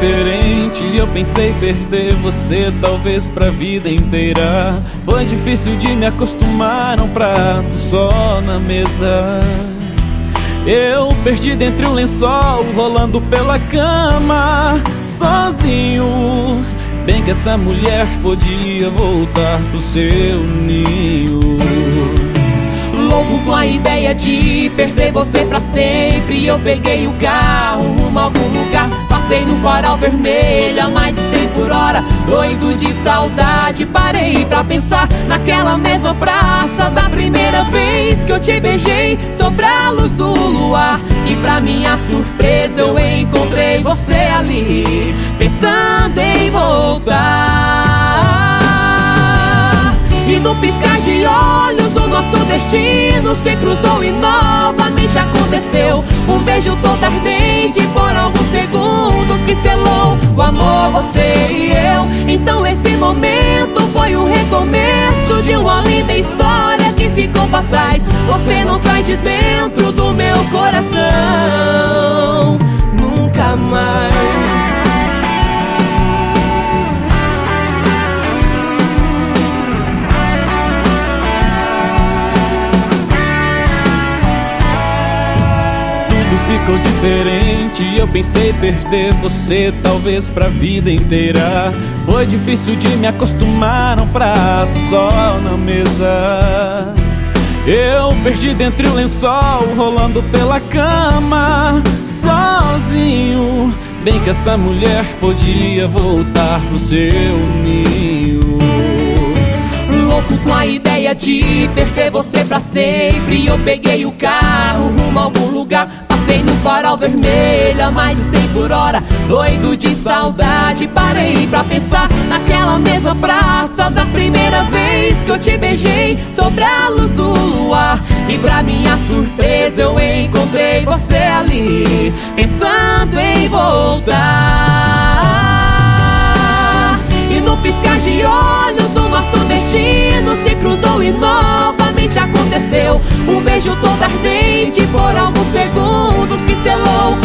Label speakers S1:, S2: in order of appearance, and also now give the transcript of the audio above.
S1: diferente e eu pensei perder você talvez pra vida inteira. Foi difícil de me acostumar a um prato só na mesa. Eu perdi dentro um lençol, rolando pela cama, sozinho. Bem que essa mulher podia voltar pro seu ninho.
S2: Louco com a ideia de perder você pra sempre, eu peguei o carro rumo a algum lugar. Passei no farol vermelho a mais de 100 por hora, doido de saudade. Parei pra pensar naquela mesma praça da primeira vez que eu te beijei sob a luz do luar. E pra minha surpresa eu encontrei você ali, pensando em voltar. E no piscar de olhos o nosso destino se cruzou e novamente aconteceu. Um beijo todo ardente por alguns segundos que selou o amor, você e eu. Então esse momento foi o recomeço de uma linda história que ficou pra trás. Você não sai de dentro do meu coração nunca mais.
S1: Ficou diferente e eu pensei perder você talvez pra vida inteira. Foi difícil de me acostumar a um prato só na mesa. Eu perdi dentro um lençol, rolando pela cama, sozinho. Bem que essa mulher podia voltar pro seu ninho.
S2: Louco com a ideia de perder você pra sempre, eu peguei o carro rumo a algum lugar. Passei no farol vermelho a mais de 100 por hora, doido de saudade. Parei pra pensar naquela mesma praça da primeira vez que eu te beijei sob a luz do luar. E pra minha surpresa eu encontrei você ali, pensando em voltar. E no piscar de olhos o nosso destino se cruzou e novamente aconteceu. Um beijo todo ardente por alguns segundos que selou